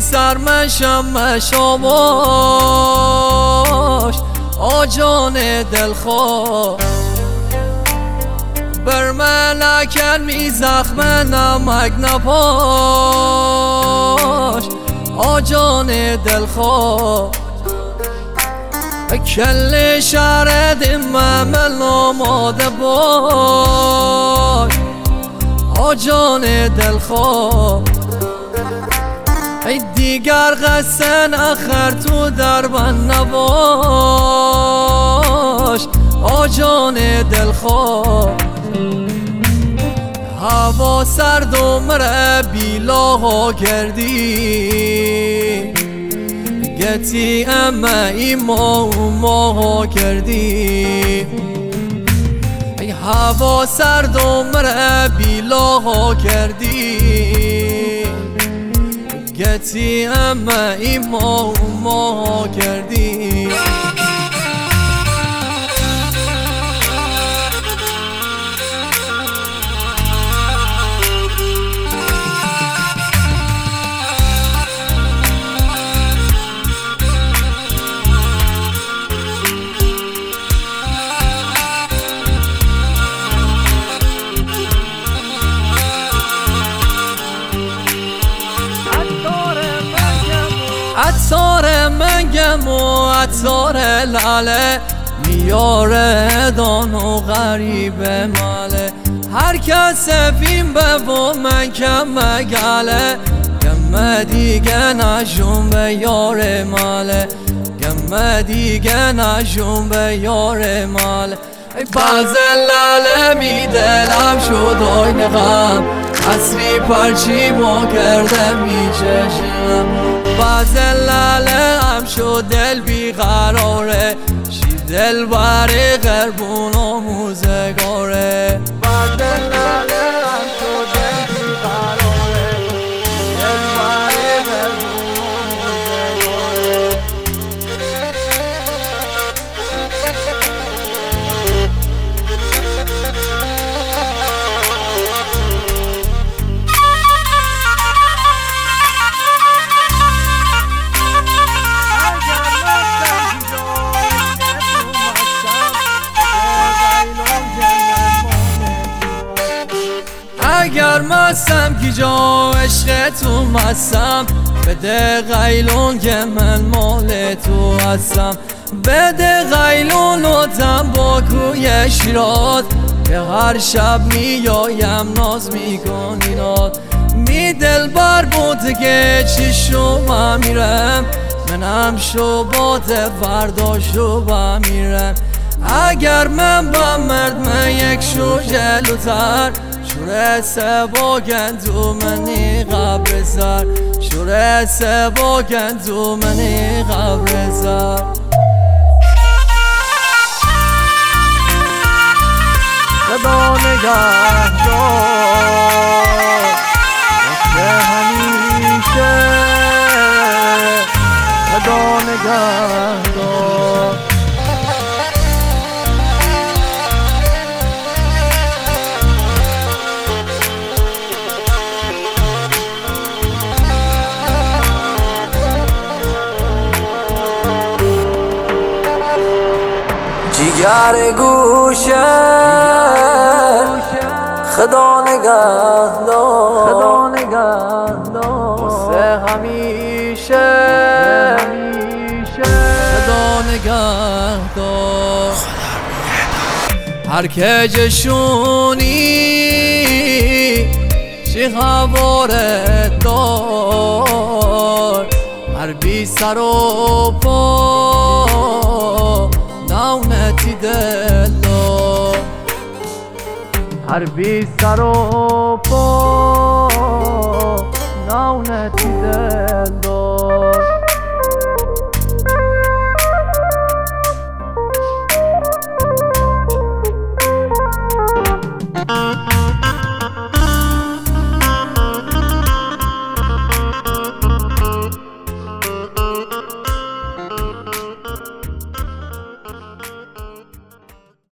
سرمشم مشاباش آجان دلخواه بر ملکن می زخم نمک نپاش آجان دلخواه کل شرد ممل آماده باش آجان دلخواه ای دیگر قصه نخر تو دربند نباش آجان دلخواه هوا سرد و مره بیلاها کردی گتی اما ایما کردی ای هوا سرد و مره بیلاها کردی گتی اما ایما کردی عطار منگم و عطار لاله میاره دان و غریب ماله هر کس فیم به و من کم مگاله گم دیگه نجوم به یار ماله گم دیگه نجوم به یار ماله باز لاله می دلم شد آین غم اصری پرچی ما کرده می چشم باز لاله هم شد دل بیقراره شی دل بری قربون و موزگاره باز لاله هم شد دل بیقراره دل بری قربون و موزگاره اگر مستم کی جا عشق تو مستم بده غیلون که من مال تو هستم بده غیلون و تنباکوی شیرات که هر شب میایم ناز میکنی ناد می دل بر بود که چی شما میرم منم شبات فردا شبا میرم اگر من با مرد من یک شو جلوتر شوره سبا گندو منی قبر زر شوره سبا گندو منی قبر زر خدا نگه دار مثل همیشه خدا نگه دار جگر گوشه خدا نگه دار واسه همیشه خدا نگه دار هر که جشونی چی خبره دار هر بی سر و پا ناونتی دلو هر بی سر و پا ناونتی دلو